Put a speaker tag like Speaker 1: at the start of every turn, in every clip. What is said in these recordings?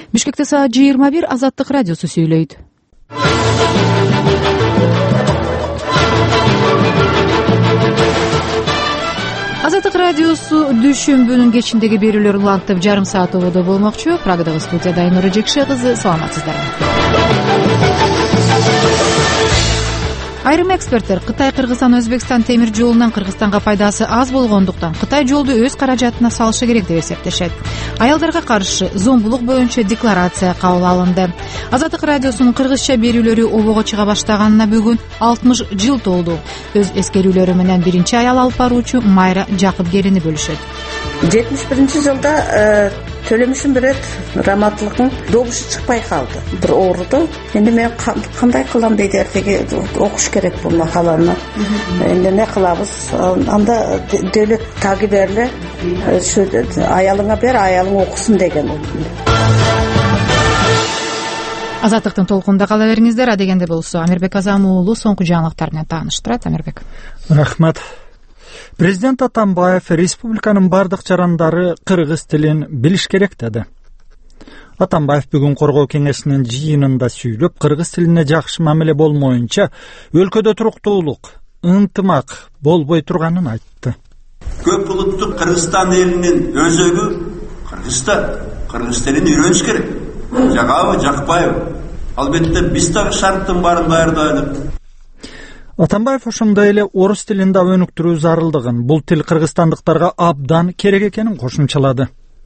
Speaker 1: Бишкекте саат 21 Азаттык радиосу сүйлөйт. Азаттык радиосу дүйшөмбүнүн кечиндеги берүүлөр улантып жарым саат ободо болмокчу. Прагдагы студияда Айнура Жекше кызы, саламатсыздарбы. Айрым эксперттер Кытай Кыргызстан Өзбекстан темир жолунан Кыргызстанга пайдасы аз болгондуктан Кытай жолду өз каражатына салышы керек деп эсептешет. Аялдарга каршы зомбулук боюнча декларация кабыл алынды. Азаттык радиосунун кыргызча берүүлөрү обого чыга баштаганына бүгүн 60 жыл толду. Өз эскерүүлөрү менен биринчи аял алып баруучу Майра Жакыпкелини бөлүшөт.
Speaker 2: 71-жылда төлөмүшүм бир раматтылыктын добушу чыкпай калды. Бир ооруду. Энди мен кандай кылам дейт, эртеги окуш керек бул макаланы. Энди эмне кылабыз? Анда дөлөт таги берле, аялыңа бер, аялың окусун деген.
Speaker 1: Азаттыктын толкунда кала бериңиздер. Адегенде болсо Амирбек Азам уулу соңку жаңылыктар менен тааныштырат. Амирбек.
Speaker 3: Рахмат. Президент Атамбаев республиканын бардык жарандары кыргыз тилин билиш керек деди. Атамбаев бүгүн коргоо кеңешинин жыйынында сүйлөп, кыргыз тилине жакшы мамиле болмоюнча өлкөдө туруктуулук, ынтымак болбой турганын айтты.
Speaker 4: Көп улуттук Кыргызстан элинин өзөгү кыргыз тилин үйрөнүш керек. Жагабы, жакпайбы? Албетте биз дагы шарттын баарын даярдайлык.
Speaker 3: Атамбаев ошондой эле орус тилин да өнүктүрүү зарылдыгын, бул тил кыргызстандыктарга абдан керек экенин кошумчалады.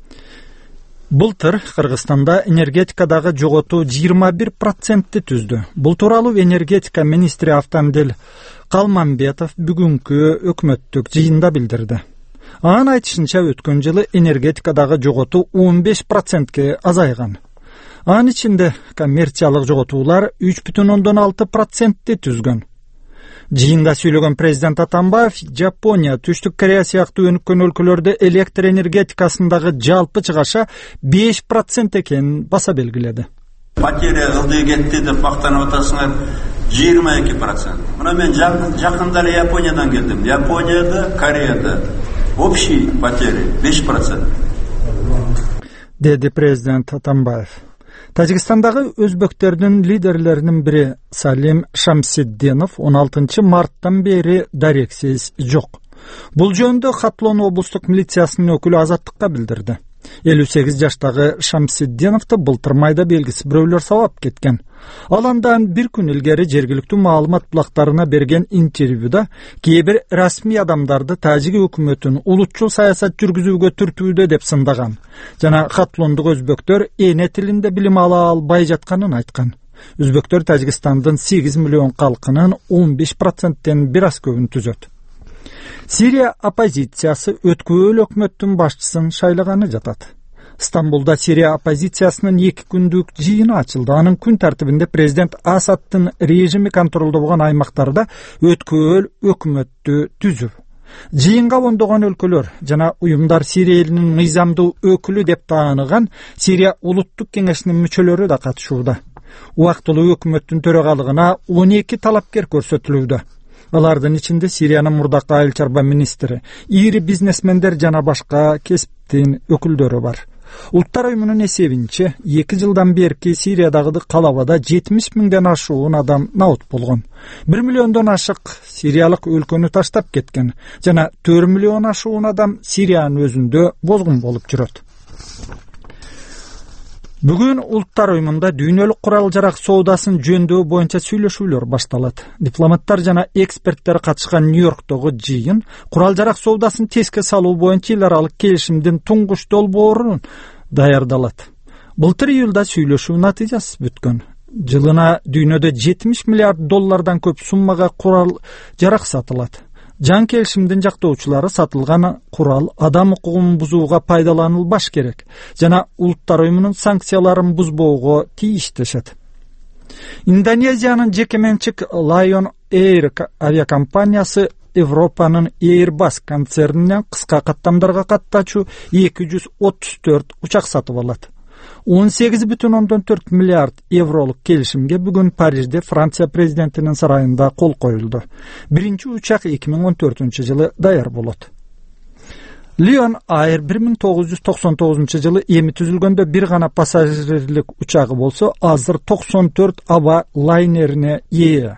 Speaker 3: Былтыр Кыргызстанда энергетикадагы жоготуу 21% түздү. Бул тууралуу энергетика министри Автандел Калманбетов бүгүнкү өкмөттүк жыйында билдирди. Анын айтышынча өткөн жылы энергетикадагы жоготуу 15%ке азайган. Анын ичинде коммерциялык жоготуулар 3,6%ти түзгөн. Жыйында сүйлөгөн президент Атамбаев Жапония, Түштүк Корея сыяктуу өнүккөн өлкөлөрдө электр энергетикасындагы жалпы чыгаша 5% экенин баса белгиледи.
Speaker 4: Потеря ылдый кетти деп мактанып атасыңар, 22%. Мына мен жакында эле Япониядан келдим. Японияда, Кореяда общий потеря 5%.
Speaker 3: Деди президент Атамбаев. Тажикстандагы өзбөктөрдүн лидерлеринин бири Салим Шамсиддинов 16 марттан бери дарексиз жок. Бул жөнүндө Хатлон облустук милициясынын өкүлү Азаттыкка билдирди. 58 жаштагы Шамсиддиновду былтыр майда белгисиз бирөөлөр сабап кеткен. Ал андан бир күн илгери жергиликтүү маалымат булактарына берген интервьюда кээ бир расмий адамдарды тажик өкмөтүн улутчул саясат жүргүзүүгө түртүүдө деп сындаган. Жана хатлондук өзбөктөр эне тилинде билим ала албай жатканын айткан. Өзбөктөр Тажикстандын 8 миллион калкынын 15%тен бир аз көбүн түзөт. Сирия оппозициясы өткөөл өкмөттүн башчысын шайлаганы жатат. Стамбулда Сирия оппозициясынын 2 күндүк жыйыны ачылды. Анын күн тартибинде президент Асадтын режими контролдогон аймактарда өткөөл өкмөттү түзүү. Жыйынга ондогон өлкөлөр жана уюмдар Сирия элинин мыйзамдуу өкүлү деп тааныган Сирия улуттук кеңешинин мүчөлөрү да катышууда. Убактылуу өкмөттүн төрагалыгына 12 талапкер көрсөтүлүүдө. Алардын ичинде Сириянын мурдакы айыл чарба министри, ири бизнесмендер жана башка кесиптин өкүлдөрү бар. Улуттар уюмунун эсебинче 2 жылдан берки Сириядагы калабада 70 миңден ашуун адам наут болгон. 1 миллиондон ашык сириялык өлкөнү таштап кеткен жана 4 миллион ашуун адам Сириянын өзүндө бозгун болуп жүрөт. Бүгүн Улуттар уюмунда дүйнөлүк курал-жарак соодасын жөндөө боюнча сүйлөшүүлөр башталат. Дипломаттар жана эксперттер катышкан Нью-Йорктогу жыйын курал-жарак соодасын теске салуу боюнча эл аралык келишимдин туңгуч долбоорун даярдалат. Былтыр июлда сүйлөшүү натыйжасыз бүткөн. Жылына дүйнөдө 70 миллиард доллардан көп суммага курал-жарак сатылат. Жан келишимдин жактоочулары сатылган курал адам укугун бузууга пайдаланылбаш керек жана Улуттар уюмунун санкцияларын бузбоого тийиштешет. Индонезиянын жекеменчик Lion Air авиакомпаниясы Европанын Airbus концернинен кыска каттамдарга каттачу 234 учак сатып алат. 18,4 миллиард евролук келишимге бүгүн Парижде Франция президентинин сарайында кол коюлду. Биринчи учак 2014 жылы даяр болот. Lion Air 1999-жылы эми түзүлгөндө бир гана пассажирлик учагы болсо, азыр 94 аба лайнерине ээ.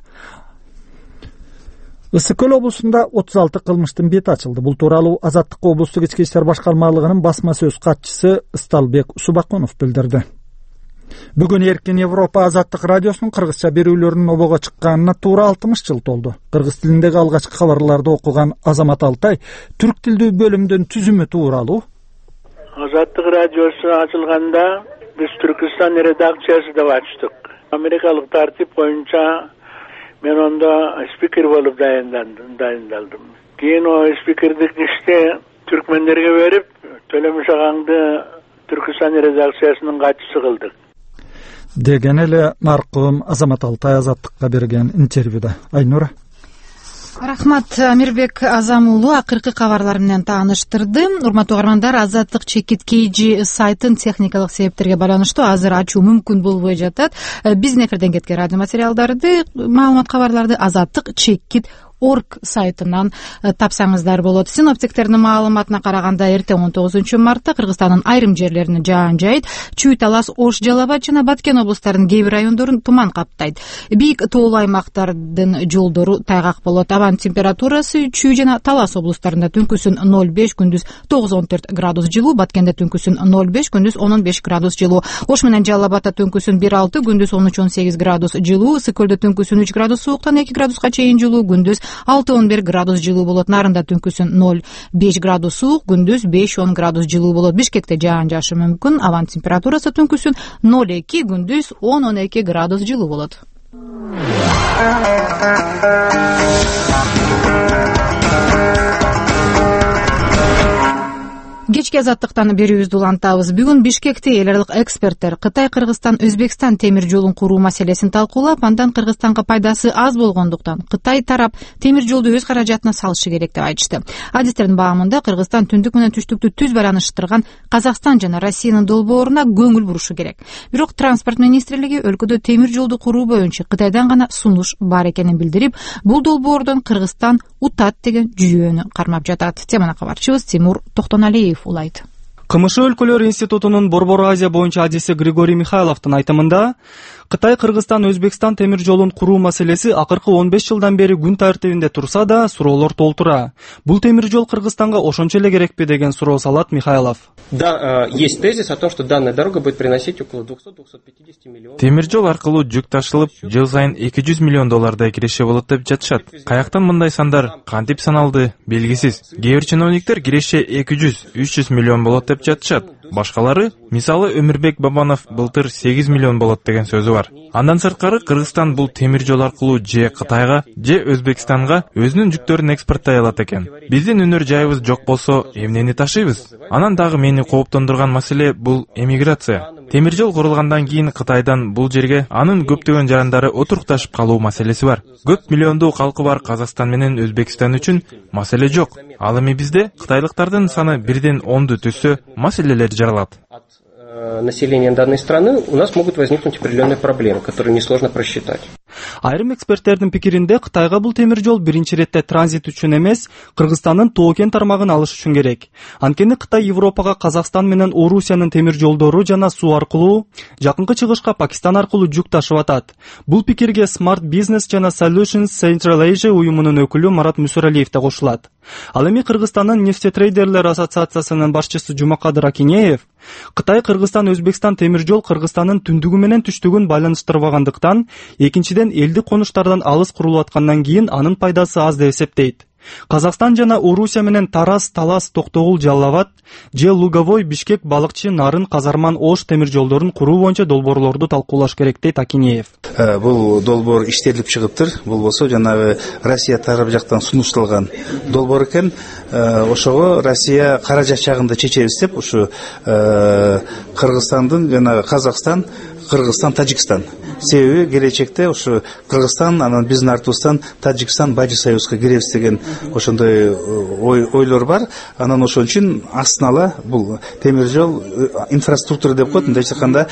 Speaker 3: Ысык Көл облусунда 36 кылмыштын бети ачылды. Бул тууралуу Азаттык облустук ички иштер башкармалыгынын басма сөз катчысы Ысталбек Субакунов билдирди. Бүгүн Эркин Европа Азаттык радиосунун кыргызча берүүлөрүнүн обого чыкканына туура 60 жыл толду. Кыргыз тилиндеги алгачкы кабарларды окуган Азамат Алтай түрк тилдүү бөлүмдүн түзүмү тууралуу
Speaker 5: Азаттык радиосу ачылганда биз Түркистан редакциясы деп ачтык. Америкалык тартип боюнча мен онда спикер болуп дайындалдым. Кийин о спикердик ишти түркмендерге берип, Төлөмүш агаңды Түркистан редакциясынын катчысы кылдык.
Speaker 3: Деген эле маркум Азамат Алтай Азаттыкка берген интервьюда. Айнура.
Speaker 1: Рахмат, Амирбек Азам уулу акыркы кабарлар менен тааныштырды. Урматтуу угармандар, Азаттык чекит KG сайтын техникалык себептерге байланыштуу азыр ачуу мүмкүн болбой жатат. Биздин эфирден кеткен радио материалдарды, маалымат кабарларды Азаттык чекит орг сайтынан тапсаңыздар болот. Синоптиктердин маалыматына караганда эртең 19 мартта Кыргызстандын айрым жерлеринде жаан жайыт, Чүй, Талас, Ош, Жалал Абад жана Баткен облустарынын кээ бир райондорун туман каптайт. Бийик тоолуу аймактардын жолдору тайгак болот. Абанын температурасы Чүй жана Талас облустарында түнкүсүн 0,5, күндүз 9-14 градус жылуу, Баткенде түнкүсүн 0,5, күндүз 10-15 градус жылуу. Ош менен Жалал Абадта түнкүсүн 1,6, күндүз 13-18 градус жылуу, Ысык Көлдө түнкүсүн 3 градус сууктан 2 градуска чейин жылуу, күндүз 6-11 градус жылуу болот. Нарында түнкүсүн 0,5 градус суук, күндүз 5-10 градус жылуу болот. Бишкекте жаан жаашы мүмкүн. Абанын температурасы түнкүсүн 0,2, күндүз 10-12 градус жылуу болот. Кечки Азаттыктан берүүбүздү улантабыз. Бүгүн Бишкекте эл аралык эксперттер Кытай, Кыргызстан, Өзбекстан темир жолун куруу маселесин талкуулап, андан Кыргызстанга пайдасы аз болгондуктан Кытай тарап темир жолду өз каражатына салышы керек деп айтышты. Адистердин баамында Кыргызстан түндүк менен түштүктү түз байланыштырган Казакстан жана Россиянын долбооруна көңүл бурушу керек. Бирок транспорт министрлиги өлкөдө темир жолду куруу боюнча Кытайдан гана сунуш бар экенин билдирип, бул долбоордон Кыргызстан утат деген жүйөнү кармап жатат. Теманы кабарчыбыз Тимур Токтоналиев улайт.
Speaker 6: КМШ өлкөлөр институтунун Борбор Азия боюнча адиси Григорий Михайловдун айтымында, Кытай, Кыргызстан, Өзбекстан темир жолун куруу маселеси акыркы 15 жылдан бери күн тартибинде турса да, суроолор толтура. Бул темир жол Кыргызстанга ошончо эле керекпи деген суроо салат Михайлов.
Speaker 7: Да, есть тезис о том, что данная дорога будет приносить около 200-250 миллионов.
Speaker 8: Темир жол аркылуу жүк ташылып, жыл сайын $200 миллион киреше болот деп жатышат. Каяктан мындай сандар кантип саналды белгисиз. Кээ бир чиновниктер киреше 200-300 миллион болот деп жатышат. Башкалары, мисалы Өмүрбек Бабанов былтыр 8 миллион болот деген сөзү бар. Андан сырткары Кыргызстан бул темир жол аркылуу же Кытайга, же Өзбекстанга өзүнүн жүктөрүн экспорттой алат экен. Биздин өнөр жайыбыз жок болсо, эмнени ташыйбыз? Анан дагы мени кооптондурган маселе бул эмиграция. Темир жол курулгандан кийин Кытайдан бул жерге анын көптөгөн жарандары отурукташып калуу маселеси бар. Көп миллиондуу калкы бар Казакстан менен Өзбекстан үчүн маселе жок. Ал эми бизде кытайлыктардын саны 1ден 10ду түзсө, маселелер жаралат.
Speaker 7: Населения данной страны у нас могут возникнуть определенные проблемы, которые несложно просчитать.
Speaker 6: Айрым эксперттердин пикиринде Кытайга бул темир жол биринчи иретте транзит үчүн эмес, Кыргызстандын Тоо-Кен тармагын алыш үчүн керек. Анткени Кытай Европага Казакстан менен Орусиянын темир жолдору жана суу аркылуу, жакынкы чыгышка Пакистан аркылуу жүк ташып атат. Бул пикирге Smart Business жана Solutions Central Asia уюмунун өкүлү Марат Мүсөралиев да кошулат. Ал эми Кыргызстандын нефтетрейдерлер ассоциациясынын башчысы Жумакадыр Акинеев Кытай, Кыргызстан, Өзбекстан темир жол Кыргызстандын түндүгү менен түштүгүн байланыштырбагандыктан, экинчиден элди конуштардан алыс курулуп аткандан кийин анын пайдасы аз деп эсептейт. Казакстан жана Орусия менен Тарас, Талас, Токтогул, Жалал Абад же Луговой, Бишкек, Балыкчы, Нарын, Казарман, Ош темир жолдорун куруу боюнча долбоорлорду талкуулаш керек дейт Акинеев.
Speaker 9: Бул долбоор иштелип чыгыптыр. Бул болсо жанагы Россия тарап жактан сунушталган долбоор экен. Ошого Россия каражат жагында чечебиз деп ушу Кыргызстандын жана Казакстан Кыргызстан, Тажикстан. Себеби келечекте ушу Кыргызстан, анан биздин артыбыздан Тажикстан Бажы союзга киребиз деген ошондой ойлор бар. Анан ошон үчүн астына ала бул темир жол инфраструктура деп коет. Мындайча айтканда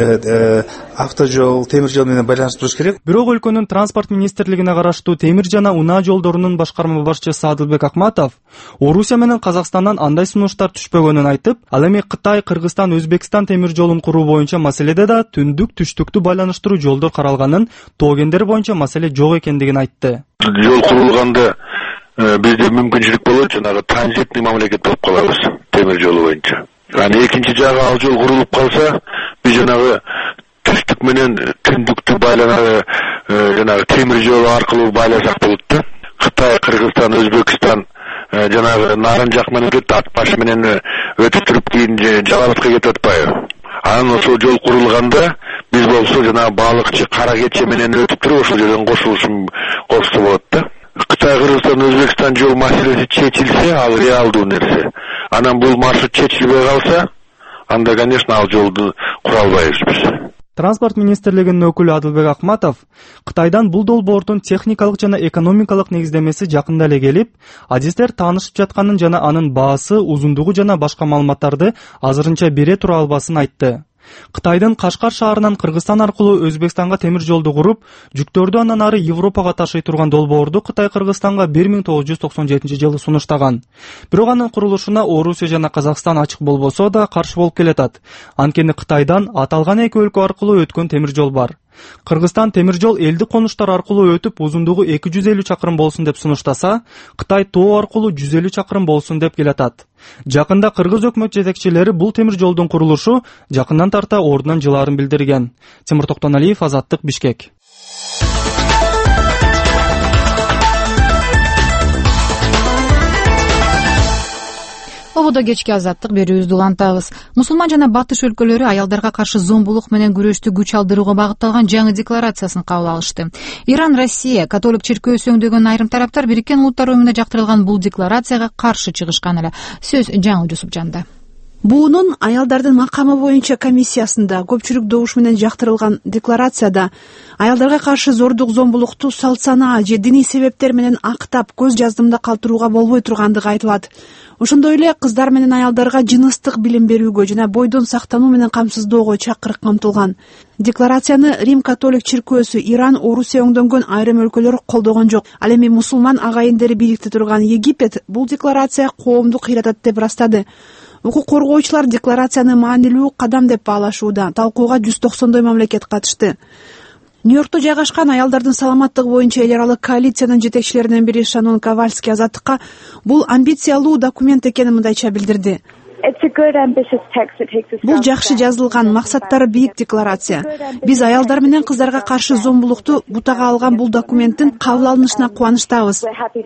Speaker 9: автожол, темир жол менен байланыштырыш керек.
Speaker 6: Бирок өлкөнүн транспорт министрлигине караштуу темир жана унаа жолдорунун башкарма башчысы Адылбек Акматов Орусия менен Казакстандан андай сунуштар түшпөгөнүн айтып, ал эми Кытай, Кыргызстан, Өзбекстан темир жолун куруу боюнча маселеде да түндүк түштүктү байланыштыруу жолдор каралганын, тоогендер боюнча маселе жок экендигин айтты.
Speaker 10: Жол курулганда бизде мүмкүнчүлүк болот, жанагы транзитный мамлекет болуп калабыз темир жолу боюнча. Аны экинчи жагы ал жол курулуп калса, биз жанагы түштүк менен түндүктү жанагы темир жол аркылуу байласак болот да. Кытай, Кыргызстан, Өзбекстан жанагы нарын жак менен ат баш менен өтүп туруп кийин Жалалатка кетип атпайбы? Анан ошол жол курулганда биз болсо жанагы балыкчы, кара кече менен өтүп туруп ошол жерден кошулса болот да. Кытай, Кыргызстан, Өзбекстан жол маселеси чечилсе, ал реалдуу нерсе. Анан бул маршрут чечилбей калса, анда, конечно, ал жолду кура албайбыз биз.
Speaker 6: Транспорт министрлигинин өкүлү Адылбек Акматов Кытайдан бул долбоордун техникалык жана экономикалык негиздемеси жакында эле келип, адистер таанышып жатканын жана анын баасы, узундугу жана башка маалыматтарды азырынча бере тура албасын айтты. Кытайдын Кашкар шаарынан Кыргызстан аркылуу Өзбекстанга темир жолду куруп, жүктөрдү андан ары Европага ташый турган долбоорду Кытай Кыргызстанга 1997 жылы сунуштаган. Бирок анын курулушуна Орусия жана Казакстан ачык болбосо да каршы болуп келатат. Анткени Кытайдан аталган эки өлкө аркылуу өткөн темир жол бар. Кыргызстан темир жол элдик конуштар аркылуу өтүп, узундугу 250 чакырым болсун деп сунуштаса, Кытай тоо аркылуу 150 чакырым болсун деп келатат. Жакында кыргыз өкмөт жетекчилери бул темир жолдун курулушу жакындан тарта ордунан жылаарын билдирген. Тимур Токтоналиев, Азаттык, Бишкек.
Speaker 1: Ободо кечки азаттык берүүбүздү улантабыз. Мусулман жана батыш өлкөлөрү аялдарга каршы зомбулук менен күрөштү күч алдырууга багытталган жаңы декларациясын кабыл алышты. Иран, Россия, католик чиркөөсү өңдөгөн айрым тараптар Бириккен Улуттар уюмуна жактырылган бул декларацияга каршы чыгышкан эле. Сөз Жаңыл Жусупжанда.
Speaker 11: Буунун аялдардын макамы боюнча комиссиясында көпчүлүк добуш менен жактырылган декларацияда аялдарга каршы зордук, зомбулукту салт санаа же диний себептер менен актап көз жаздымда калтырууга болбой тургандыгы айтылат. Ошондой эле кыздар менен аялдарга жыныстык билим берүүгө жана бойдон сактануу менен камсыздоого чакырык камтылган. Декларацияны Рим католик чиркөөсү, Иран, Орусия өңдөнгөн айрым өлкөлөр колдогон жок. Ал эми мусулман агайындары бийликте турган Египет бул декларация коомду кыйратат деп ырастады. Укук коргоочулар декларацияны маанилүү кадам деп баалашууда. Талкууга 190 мамлекет катышты. Нью-Йоркто жайгашкан аялдардын саламаттыгы боюнча эл аралык коалициянын жетекчилеринен бири Шанон Ковальский Азаттыкка бул амбициялуу документ экенин мындайча билдирди. Бул жакшы жазылган, максаттары бийик декларация. Биз аялдар менен кыздарга каршы зомбулукту бутага алган бул документтин кабыл алынышына кубанычтабыз.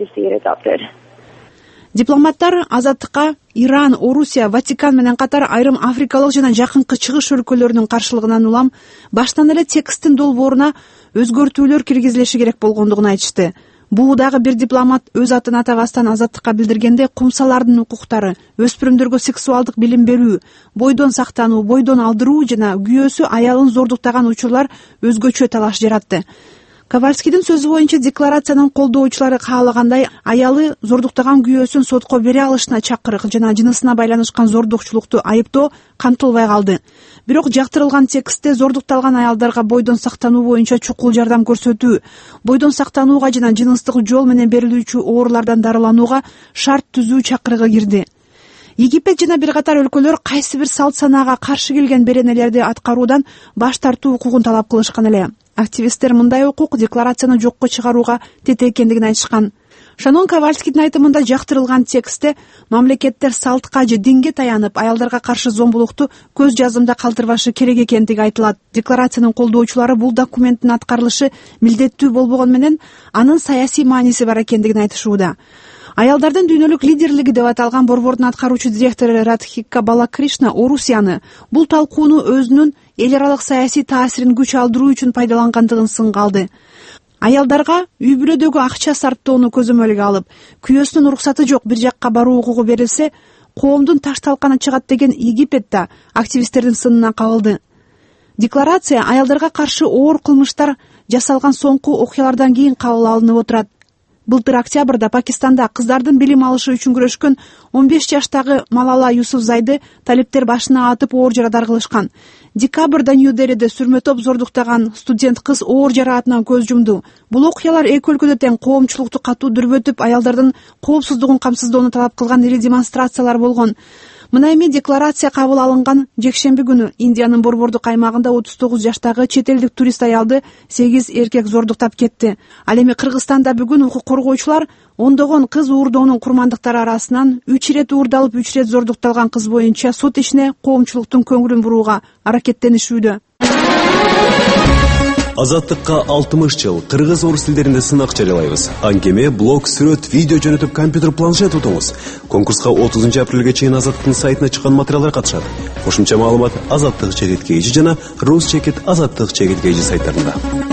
Speaker 11: Дипломаттар Азаттыкка Иран, Орусия, Ватикан менен катар айрым африкалык жана жакынкы чыгыш өлкөлөрүнүн каршылыгынан улам баштан эле тексттин долбооруна өзгөртүүлөр киргизилиши керек болгондугун айтышты. Дагы бир дипломат өз атын атабастан Азаттыкка билдиргенде кумсалардын укуктары, өспүрүмдөргө сексуалдык билим берүү, бойдон сактануу, бойдон алдыруу жана күйөөсү аялын зордуктаган учурлар өзгөчө талаш жаратты. Ковальскийдин сөзү боюнча декларациянын колдоочулары каалагандай аялы зордуктаган күйөөсүн сотко бере алышына чакырык жана жынысына байланышкан зордукчулукту айыптоо камтылбай калды. Бирок жактырылган текстте зордукталган аялдарга бойдон сактануу боюнча чукул жардам көрсөтүү, бойдон сактанууга жана жыныстык жол менен берилүүчү оорулардан дарыланууга шарт түзүү чакырыгы кирди. Египет жана бир катар өлкөлөр кайсы бир салт санаага каршы келген беренелерди аткаруудан баш тартуу укугун талап кылышкан эле. Активисттер мындай укук декларацияны жокко чыгарууга тете экендигин айтышкан. Шанон Ковальскийдин айтымында жактырылган текстте мамлекеттер салтка же динге таянып аялдарга каршы зомбулукту көз жаздымда калтырбашы керек экендиги айтылат. Декларациянын колдоочулары бул документтин аткарылышы милдеттүү болбогон менен анын саясий мааниси бар экендигин айтышууда. Аялдардын дүйнөлүк лидерлиги деп аталган борбордун аткаруучу директору Радхика Балакришна Орусияны бул талкууну өзүнүн эл аралык саясий таасирин күч алдыруу үчүн пайдалангандыгын сынга алды. Аялдарга үй-бүлөдөгү акча сарптоону көзөмөлгө алып, күйөөсүнүн уруксаты жок бир жакка баруу укугу берилсе, коомдун таш талканы чыгат деген Египет да активисттердин сынына кабылды. Декларация аялдарга каршы оор кылмыштар жасалган соңку окуялардан кийин кабыл алынып отурат. Былтыр октябрда Пакистанда кыздардын билим алышы үчүн күрөшкөн 15 жаштагы Малала Юсуфзайды талиптер башына атып оор жарадар кылышкан. Декабрда Нью-Делиде сүрмө топ зордуктаган студент кыз оор жараатынан көз жумду. Бул окуялар эки өлкөдө тең коомчулукту катуу дүрбөтүп, аялдардын коопсуздугун камсыздоону талап кылган ири демонстрациялар болгон. Мына эми декларация кабыл алынган жекшемби күнү Индиянын борбордук аймагында 39 жаштагы чет элдик турист аялды 8 эркек зордуктап кетти. Ал эми Кыргызстанда бүгүн укук коргоочулар ондогон кыз уурдоонун курмандыктары арасынан 3 ирет уурдалып, 3 ирет зордукталган кыз боюнча сот ишине коомчулуктун көңүлүн бурууга аракеттенишүүдө.
Speaker 12: Азаттыкка 60 жыл кыргыз орус тилдеринде сынак жарыялайбыз. Аңгеме, блог, сүрөт, видео жөнөтүп компьютер, планшет утуңуз. Конкурска 30 апрелге чейин Азаттыктын сайтына чыккан материалдар катышат. Кошумча маалымат Азаттык чекит кейжи жана Рус чекит Азаттык чекит кейжи сайттарында.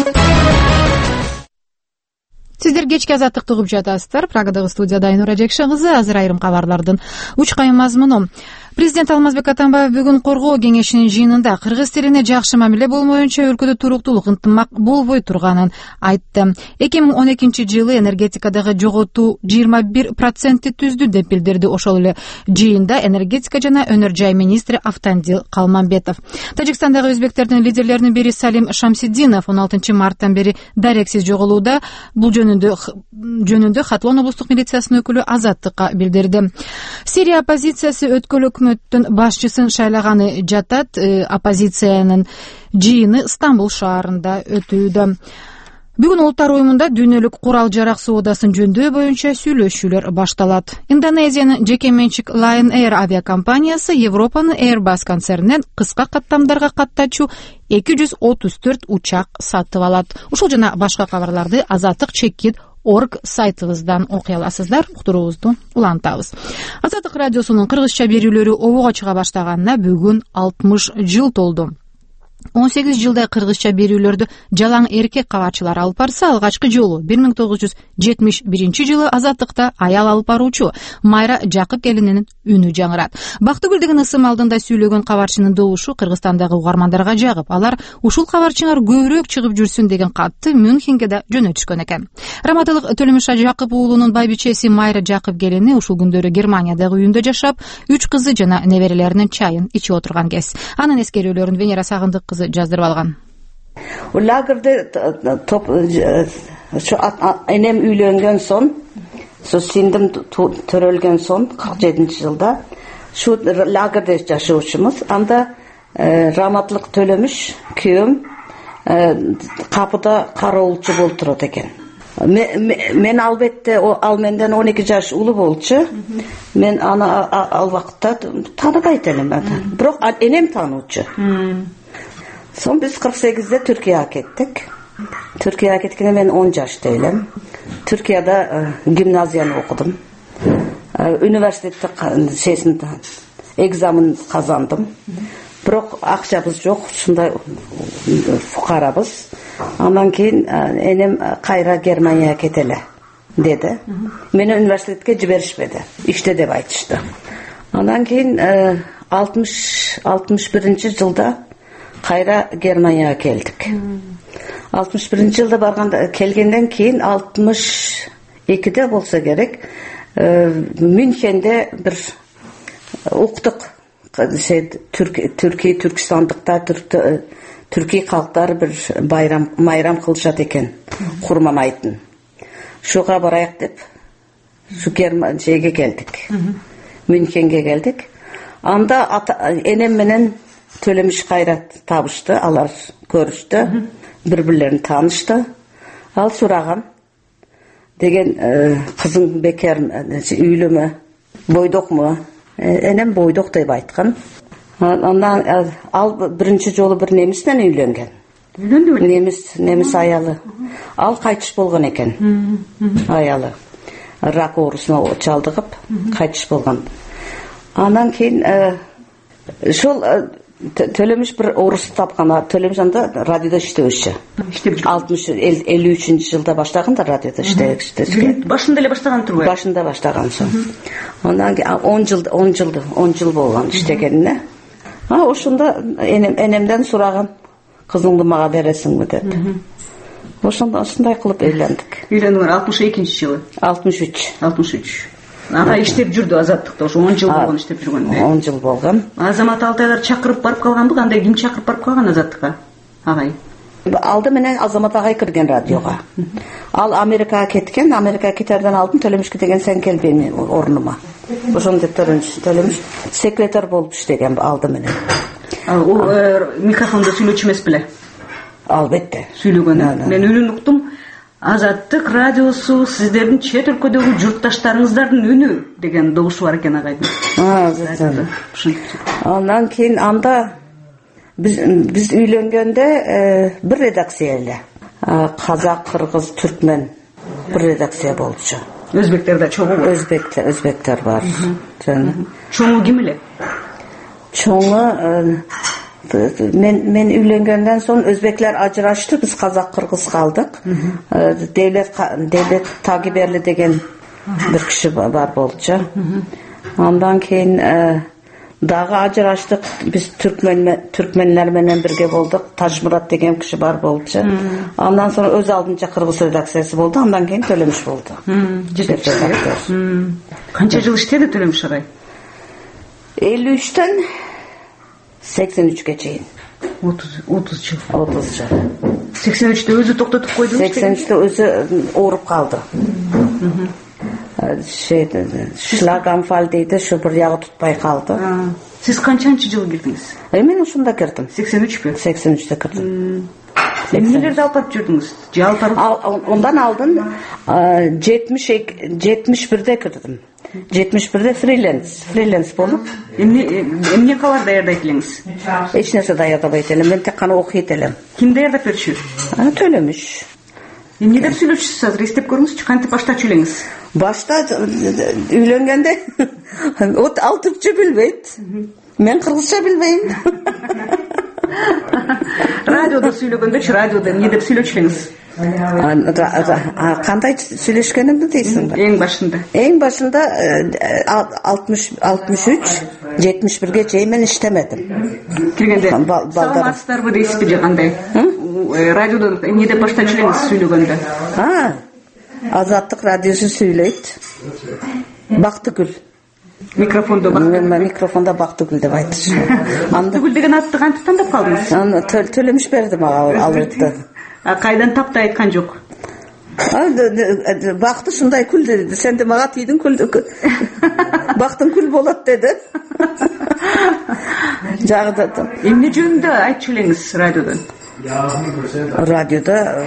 Speaker 1: Сиздер кечки Азаттыкты угуп жатасыздар. Прагадагы студияда Айнура Жекшин кызы. Азыр айрым кабарлардын учкайым мазмуну. Президент Алмазбек Атамбаев бүгүн коргоо кеңешинин жыйынында кыргыз тилине жакшы мамиле болмоюнча өлкөдө туруктуулук ынтымак болбой турганын айтты. 2012-жылы энергетикадагы жоготуу 21% түздү деп билдирди. Ошол эле жыйында энергетика жана өнөр жай министри Автандил Калманбетов. Тажикстандагы өзбектердин лидерлеринин бири Салим Шамсиддинов 16 марттан бери дарексиз жоголууда. Бул жөнүндө Хатлон облустук милициясынын өкүлү Азаттыкка билдирди. Сирия оппозициясы өткөн өкмөттүн башчысын шайлаганы жатат. Оппозициянын жыйыны Стамбул шаарында өтүүдө. Бүгүн Улуттар уюмунда дүйнөлүк курал жарак соодасын жөндөө боюнча сүйлөшүүлөр башталат. Индонезиянын жеке менчик Lion Air авиакомпаниясы Европанын Airbus концернинен кыска каттамдарга каттачу 234 учак сатып алат. Ушул жана башка кабарларды Азаттык чекит орг сайтыбыздан окуй аласыздар. Уктуруубузду улантабыз. Азаттык радиосунун кыргызча берүүлөрү обого чыга баштаганына бүгүн 60 жыл толду. 18 жылдай кыргызча берүүлөрдү жалаң эркек кабарчылар алып барса, алгачкы жолу 1971 жылы Азаттыкта аял алып баруучу Майра Жакып келининин үнү жаңырат. Бактыгүл деген ысым алдында сүйлөгөн кабарчынын добушу Кыргызстандагы угармандарга жагып, алар ушул кабарчыңар көбүрөөк чыгып жүрсүн деген катты Мюнхенге да жөнөтүшкөн экен. Раматылык Төлөмүш Жакып уулунун байбичеси Майра Жакып келини ушул күндөрү Германиядагы үйүндө жашап, 3 кызы жана неберелеринин чайын ичип отурган кез. Анын эскерүүлөрүн Венера Сагындык кызы жаздырып алган.
Speaker 2: Лагерде энем үйлөнгөн сон, сиңдим төрөлгөн сон 47-жылда шу лагерде жашоочумуз. Анда Раматлык Төлөмүш күйөөм капыда кароолчу болуп турат экен. Мен албетте ал менден 12 жаш улуу болчу. Мен аны ал вакытта тааныбайт элем. Бирок энем таануучу. Сон биз 48-де Түркияга кеттик. Түркияга кеткенде мен 10 жашта элем. Түркияда гимназияны окудум. Университетте экзамен казандым. Бирок акчабыз жок, ушундай фукарабыз. Андан кийин энем кайра Германияга кетеле деди. Мени университетке жиберишпеди. Иште деп айтышты. Андан кийин 61-жылда кайра Германияга келдик. 61-жылда барганда келгенден кийин 62-де болсо керек, Мюнхенде бир уктук Түркистандыктар, түркий калктар бир майрам кылышат экен, курманайтын. Шуга барайык деп, шу Германияга келдик. Мюнхенге келдик. Анда энем менен Төлөмүш кайра табышты, алар көрүштү, бири-бирлерин таанышты. Ал сураган деген кызың бекер үйлөмө, бойдокму? Энем бойдок деп айткан. Андан ал биринчи жолу бир немис менен үйлөнгөн. Немис аялы. Ал кайтыш болгон экен. Аялы рак оорусуна чалдыгып кайтыш болгон. Андан кийин ошол Төлөмүш бир орус тапкан. Төлөмүш анда радиодо иштебешчи. 53-жылда баштаган да радиодо иштебешчи.
Speaker 11: Башында эле баштаган турбайбы?
Speaker 2: Башында баштаган сон. Андан 10 жыл болгон иштегенине. Ошондо энемден сураган. кызыңды мага бересиңби деп. Ошондой кылып үйлөндүк.
Speaker 11: Үйлөнүңөр 62-жылы.
Speaker 2: 63.
Speaker 11: Ага иштеп жүрдү Азаттыкта, ошо 10 жыл болгон иштеп жүргөн.
Speaker 2: 10 жыл болгон.
Speaker 11: Азамат Алтайлар чакырып барып калганбы? Кандай ким чакырып барып калган Азаттыкка? Агай.
Speaker 2: Алды менен Азамат агай кирген радиого. Ал Америкага кеткен, Америкага кетерден алдын Төлөмүшкө деген сен кел менин орнума. Ошондо Төлөмүш секретарь болуп иштеген алды менен.
Speaker 11: Ал микрофондо сүйлөчү эмес беле?
Speaker 2: Албетте.
Speaker 11: Сүйлөгөн. Мен үнүн уктум. Азаттык радиосу сиздердин чет өлкөдөгү журтташтарыңыздардын үнү деген добушу бар экен агайдын.
Speaker 2: Андан кийин анда биз үйлөнгөндө бир редакция эле. Казак, кыргыз, түркмен бир редакция болчу.
Speaker 11: Өзбектер да чогуу бар.
Speaker 2: Өзбектер бар.
Speaker 11: Чоңу ким эле?
Speaker 2: Чоңу мен үйлөнгөндөн соң өзбеклер ажырашты, биз казак, кыргыз калдык. Devlet Tagibерли деген бир киши бар болчу. Андан кийин дагы ажыраштык, биз түркменлер менен бирге болдук. Тажмурат деген киши бар болчу. Андан соң өз алдынча кыргыз редакциясы болду, андан кийин Төлөмүш болду.
Speaker 11: Канча жыл иштеди Төлөмүш агай?
Speaker 2: 53-төн 83-ке чейин.
Speaker 11: 30 жыл.
Speaker 2: 30 жыл.
Speaker 11: 83-тө өзү токтотуп койду.
Speaker 2: 83-тө өзү ооруп калды. Шлаганфаль дейді, şu bir yağı tutpay kaldı.
Speaker 11: Siz kaçıncı yıl girdiniz?
Speaker 2: Ben ошондо girdim.
Speaker 11: 83 mü?
Speaker 2: 83'te girdim.
Speaker 11: Nelerde alıp жүрдүңүз?
Speaker 2: Ondan aldın 71'de girdim. 71'de freelance bolup.
Speaker 11: Эмне калар даярдайт элеңиз?
Speaker 2: Эч нерсе даярдабайт элем, мен тек кана окуйт элем.
Speaker 11: Ким даярдап берчү?
Speaker 2: Төлөмүш.
Speaker 11: Эмне деп сүйлөшүсүз азыр? Эстеп көрүңүзчү, кантип баштачу элеңиз?
Speaker 2: Башта үйлөнгөндө ал түркчө билбейт. Мен кыргызча билбейм.
Speaker 11: Радиодо сүйлөгөндө радиодо эмне деп сүйлөчү элеңиз?
Speaker 2: Кандай сүйлөшкөнүмдү дейсиң ба?
Speaker 11: Эң башында
Speaker 2: 63 71-ге чейин мен иштемедим.
Speaker 11: Киргенде саламатсыздарбы дейсизби же кандай? Радиодо эмне деп баштачу элеңиз сүйлөгөндө?
Speaker 2: Азаттык радиосу сүйлөйт. Бактыгүл. Микрофонда Бактыгүл деп айтыш.
Speaker 11: Бактыгүл деген атты кантип тандап калдыңыз?
Speaker 2: Төлөмүш берди мага ал атты.
Speaker 11: Кайдан тапты айткан жок?
Speaker 2: Бакты ушундай күл деди. Сен де мага тийдиң күл. Бактың күл болот деди. Жагыда.
Speaker 11: Эмне жөнүндө айтчу элеңиз радиодон?
Speaker 2: Радиода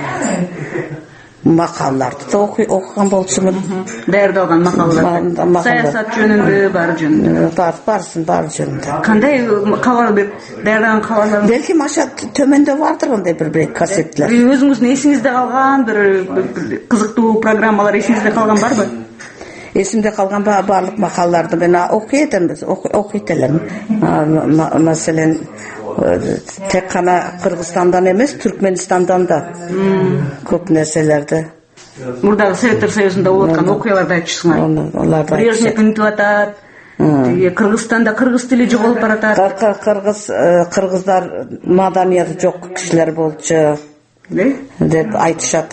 Speaker 2: макалларды да окуган болчумун.
Speaker 11: Даярдалган макалалар. Саясат жөнүндө, баары жөнүндө. Баары жөнүндө. Кандай кабар даярдаган кабарлар?
Speaker 2: Белким аша төмөндө бардыр андай бир кассеттер.
Speaker 11: Өзүңүздүн эсиңизде калган бир кызыктуу программалар эсиңизде калган барбы?
Speaker 2: Эсимде калган баардык макалаларды мен окуйт элем. Маселен тек кана Кыргызстандан эмес, Түркменистандан да көп нерселерди.
Speaker 11: Мурдагы Советтер Союзунда болуп аткан окуяларды айтчысыңар. Брежнев үнүтүп атат. Кыргызстанда кыргыз тили жоголуп баратат.
Speaker 2: Кыргыздар маданияты жок кишилер болчу деп айтышат.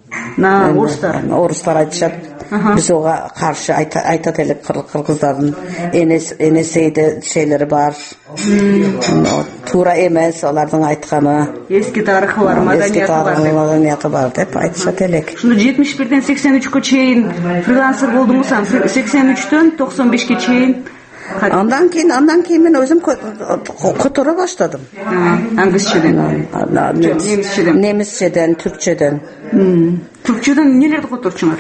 Speaker 2: Орустар айтышат. Биз ога каршы айтат элек кыргыздардын энесейде şeyleri бар. Туура эмес алардын айтканы.
Speaker 11: Эски тарыхы бар,
Speaker 2: маданияты бар деп айтышат элек.
Speaker 11: Ушуну 71ден 83гө чейин фрилансер болдуңуз, 83дөн 95ге чейин.
Speaker 2: Андан кийин мен өзүм которо баштадым.
Speaker 11: Англисчеден,
Speaker 2: немисчеден, түркчөдөн.
Speaker 11: Түркчөдөн эмнелерди которчуңар?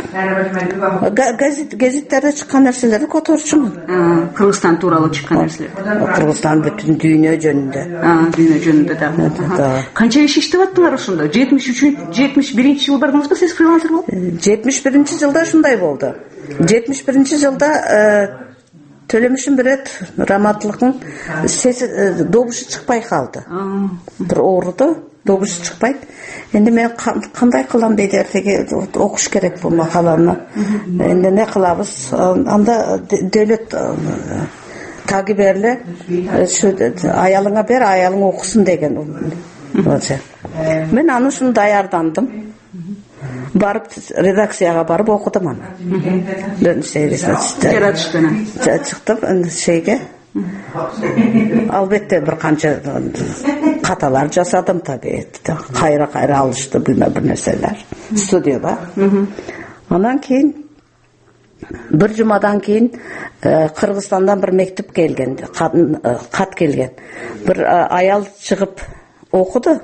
Speaker 2: Гезиттерде чыккан нерселерди которчумун.
Speaker 11: Кыргызстан тууралуу чыккан нерселер.
Speaker 2: Кыргызстан бүтүн дүйнө жөнүндө.
Speaker 11: Дүйнө жөнүндө да. Канча иш иштеп аттыңар ошондо? 71-жылы бардыңызбы сиз фрилансер болуп?
Speaker 2: 71-жылда ушундай болду. 71-жылда Төлөмүшүн берет раматтылыктын добушу чыкпай калды. Бир ооруду, добушу чыкпайт. Энди мен кандай кылам дейт, эртеге окуш керек бул макаланы. Энди эмне кылабыз? Анда Devlet Tagibерли аялыңа бер, аялың окусун деген. Мен аны ушун даярдандым. Барып редакцияга барып окудум аны.
Speaker 11: Жаратыштан
Speaker 2: чыктым şeyге. Албетте бир канча каталар жасадым таби. Кайра алышты бир нерселер студияда. Анан кийин bir жумадан кийин Кыргызстандан бир мектеп келген, кат келген. Бир аял чыгып окуду.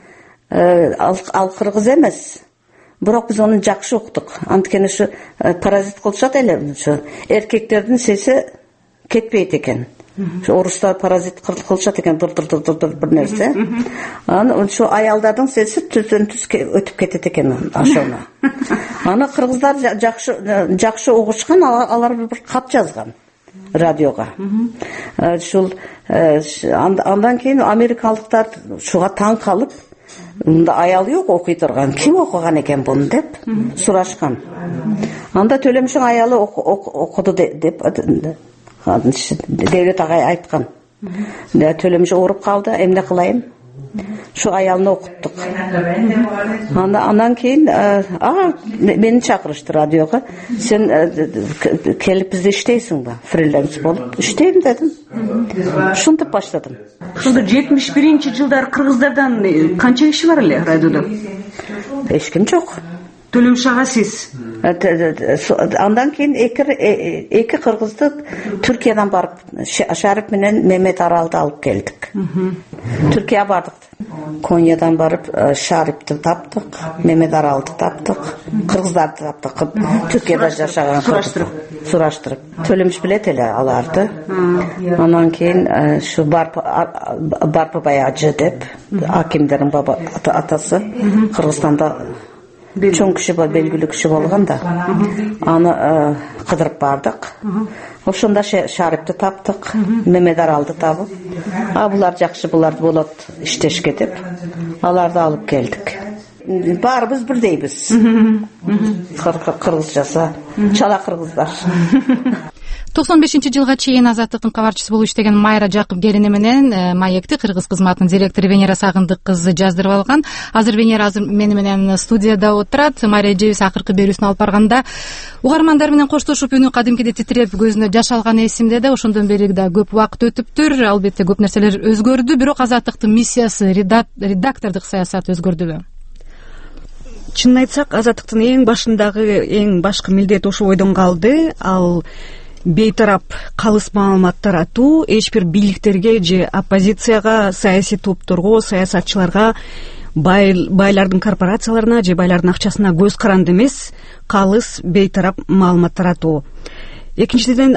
Speaker 2: Ал кыргыз эмес. Бирок биз аны жакшы уктук. Анткени ушу паразит кылышат эле, ушу эркектердин сеси кетпейт экен. Орустар паразит кылышат экен, дыр бир нерсе. Аны ушу аялдардын сеси түз өтүп кетет экен ошону. Аны кыргыздар жакшы угушкан, алар бир кат жазган радиога. Ушул андан кийин америкалыктар шуга таң калып, мында аял жок окуй турган, ким окуган экен буну деп сурашкан. Анда Төлөмшүн аялы окуду деп Devlet агай айткан. Төлөмшү ооруп калды, эмне кылайын? Şu ayalını okuttuk. Andan keyin beni çakırıştı radyoga. Sen kelip bizde işteysin ba, freelance bolup. İşteyim dedim. Şuntip başladım.
Speaker 11: Şunda 71-ci жылдар Kırgızlardan kança kişi var ele radyoda?
Speaker 2: Hiç kim çok.
Speaker 11: Төлөмшү ага siz.
Speaker 2: Andan keyin iki Kırgızdı Türkiye'den barıp Şarip menen Mehmet Aral'da alıp geldik. Türkiye'ye bardık. Konya'dan barıp Şarip'ti taptık, Mehmet Aral'dı taptık, Kırgızlar'dı taptık. Türkiye'de yaşayan suraştırıp. Төлөмүш bilet ele alardı. Ondan keyin şu Barpa Bayacı dep, hakimlerin baba atası Kırgızstan'da çoğun kişi belgili kişi bolgan da anı kıdırıp bardık. Ошондо Шарипти таптык, Мемет Аралды табып, булар жакшы, булар болот иштешке деп, аларды алып келдик. Баарыбыз бирдейбиз. Кыргызчасы, чала кыргыздар.
Speaker 1: 95-жылга чейин Азаттыктын кабарчысы болуп иштеген Майра Жакып келини менен Маекти кыргыз кызматынын директору Венера Сагындык кызы жаздырып алган. Азыр Венера мени менен студияда отурат. Майра эжебиз акыркы берүүсүн алып барганда угармандар менен коштошуп үнү кадимкидей титиреп көзүнө жаш алган эсимде да. Ошондон бери да көп убакыт өтүптүр. Албетте көп нерселер өзгөрдү, бирок Азаттыктын миссиясы, редактордук саясаты өзгөрдүбү?
Speaker 11: Чынын айтсак, Азаттыктын эң башындагы эң башкы милдети ошо ойдон калды. Ал бейтарап калыс маалымат таратуу, эч бир бийликтерге же оппозицияга, саясий топторго, саясатчыларга, байлардын корпорацияларына же байлардын акчасына көз каранды эмес, калыс бейтарап маалымат таратуу. Экинчиден,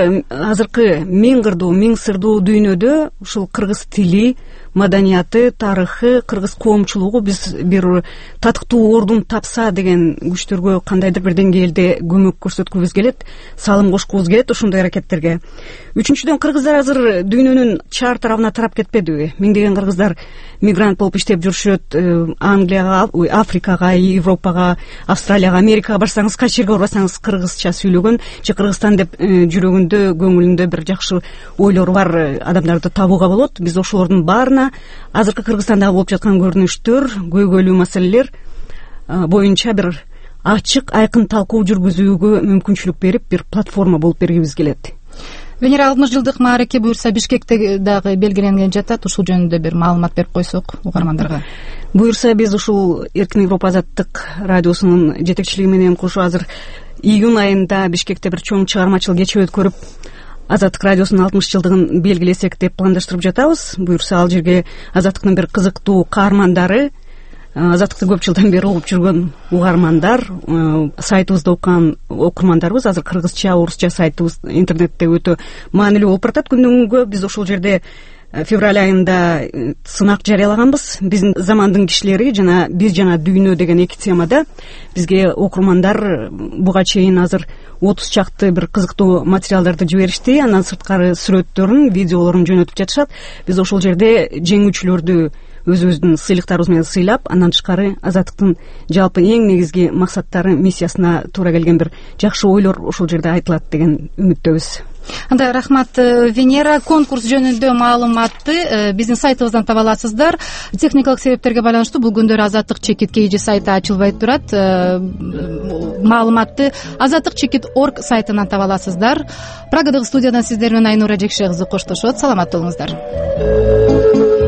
Speaker 11: азыркы миң кырдуу, миң сырдуу дүйнөдө ушул кыргыз тили, маданияты, тарыхы, кыргыз коомчулугу биз бир татыктуу ордун тапса деген күчтөргө кандайдыр бир деңгээлде көмөк көрсөткүбүз келет, салым кошкубуз келет ошондой аракеттерге. Үчүнчүдөн, кыргыздар азыр дүйнөнүн чаар тарабына тарап кетпедиби? Миңдеген кыргыздар мигрант болуп иштеп жүрүшөт. Англияга, Африкага, Европага, Австралияга, Америкага барсаңыз, кайсы жерге барбасаңыз кыргызча сүйлөгөн же Кыргызстан деп жүрөгүндө, көңүлүндө бир жакшы ойлор бар адамдарды табууга болот. Биз ошолордун баарына азыркы Кыргызстанда болуп жаткан көрүнүштөр, көйгөйлүү маселелер боюнча бир ачык, айкын талкуу жүргүзүүгө мүмкүнчүлүк берип, бир платформа болуп бергибиз келет.
Speaker 1: Венера 60 жылдык маареке буюрса Бишкекте дагы белгиленген жатат. Ушул жөнүндө бир маалымат берип койсок угармандарга.
Speaker 11: Буюрса биз ушул Эркин Европа Азаттык радиосунун жетекчилиги менен кошо азыр июнь айында Бишкекте бир чоң чыгармачыл кече өткөрүп, Азаттык радиосунун 60 жылдыгын белгилесек деп пландаштырып жатабыз. Буюрса ал жерге Азаттыктын бир кызыктуу каармандары, Азаттыкты көп жылдан бери угуп жүргөн угармандар, сайтыбызды окуган окурмандарыбыз, азыр кыргызча, орусча сайтыбыз интернетте өтө маанилүү болуп баратат күндөн күнгө. Биз ошол жерде февраль айында сынак жарыялаганбыз. Биздин замандын кишилери жана биз жана дүйнө деген эки темада бизге окурмандар буга чейин азыр 30 чакты бир кызыктуу материалдарды жиберишти. Андан сырткары сүрөттөрүн, видеолорун жөнөтүп жатышат. Биз ошол жерде жеңүүчүлөрдү өзүбүздүн сыйлыктарыбыз менен сыйлап, андан тышкары Азаттыктын жалпы эң негизги максаттары, миссиясына туура келген бир жакшы ойлор ошол жерде айтылат деген үмүттөбүз.
Speaker 1: Андай рахмат, Венера. Конкурс жөнүндө маалыматты биздин сайтыбыздан таба аласыздар. Техникалык себептерге байланыштуу бул күндөр Азаттык чекит KG сайты ачылбай турат. Маалыматты azattik.org сайтынан таба аласыздар. Прагадагы студиядан сиздер менен Айнура Жекше кызы коштошот. Саламат болуңуздар.